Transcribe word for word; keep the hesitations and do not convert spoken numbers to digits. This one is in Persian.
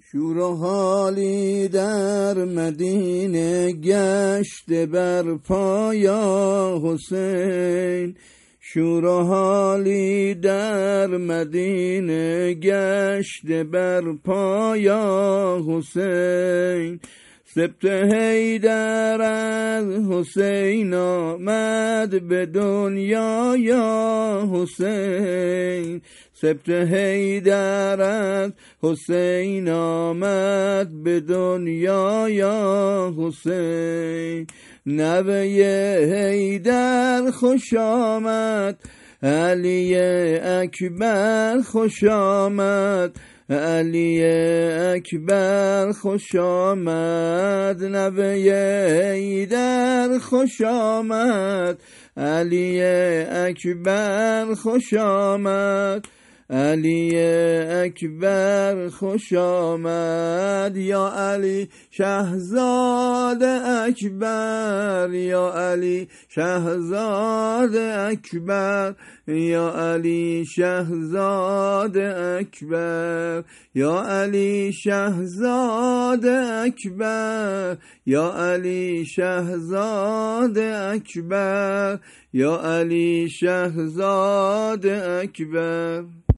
شور و حالی در مدینه گشت بر پایا حسین، شور و حالی در مدینه گشت بر پایا حسین. سبط حیدر از حسین آمد به دنیا یا حسین، سبط حیدر از حسین آمد به دنیا یا حسین. نوه حیدر خوش آمد، علی اکبر خوش آمد، علی اکبر خوش آمد. نوه حیدر خوش آمد، علی اکبر خوش آمد، علی اکبر خوش آمد. یا علی شهزاد اکبر، یا علی شهزاد اکبر، یا علی شهزاد اکبر، یا علی شهزاد اکبر، یا علی شهزاد اکبر، یا علی شهزاد اکبر.